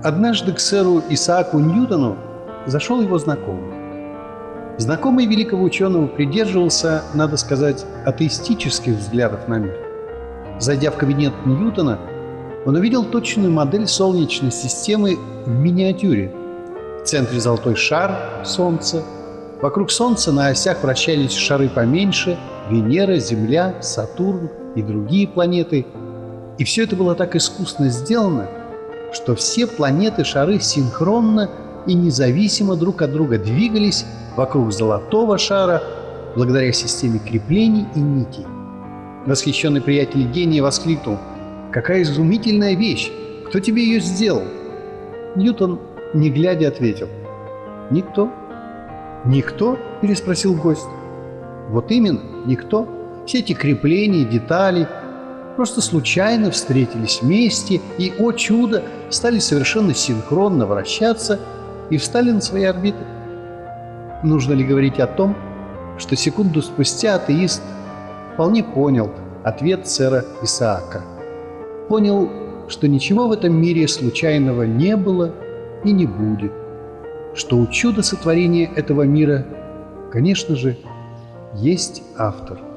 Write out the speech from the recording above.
Однажды к сэру Исааку Ньютону зашел его знакомый. Знакомый великого ученого придерживался, надо сказать, атеистических взглядов на мир. Зайдя в кабинет Ньютона, он увидел точную модель Солнечной системы в миниатюре. В центре золотой шар – Солнце. Вокруг Солнца на осях вращались шары поменьше – Венера, Земля, Сатурн и другие планеты. И все это было так искусно сделано, что все планеты-шары синхронно и независимо друг от друга двигались вокруг золотого шара благодаря системе креплений и нитей. Восхищенный приятель гения воскликнул: «Какая изумительная вещь! Кто тебе ее сделал?» Ньютон, не глядя, ответил: «Никто». «Никто?» – переспросил гость. «Вот именно, никто. Все эти крепления, детали просто случайно встретились вместе и, о чудо, стали совершенно синхронно вращаться и встали на свои орбиты». Нужно ли говорить о том, что секунду спустя атеист вполне понял ответ сэра Исаака. Понял, что ничего в этом мире случайного не было и не будет, что у чуда сотворения этого мира, конечно же, есть автор.